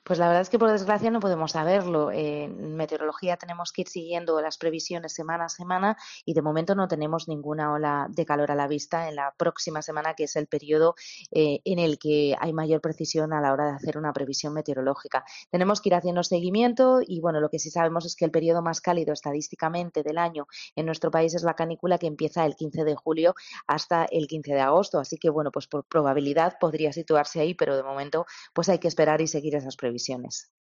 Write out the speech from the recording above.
Pues la verdad es que por desgracia no podemos saberlo. En meteorología tenemos que ir siguiendo las previsiones semana a semana y de momento no tenemos ninguna ola de calor a la vista en la próxima semana, que es el periodo en el que hay mayor precisión a la hora de hacer una previsión meteorológica. Tenemos que ir haciendo seguimiento y bueno, lo que sí sabemos es que el periodo más cálido estadísticamente del año en nuestro país es la canícula, que empieza el 15 de julio hasta el 15 de agosto. Así que bueno, pues por probabilidad podría situarse ahí, pero de momento pues hay que esperar y seguir esas previsiones.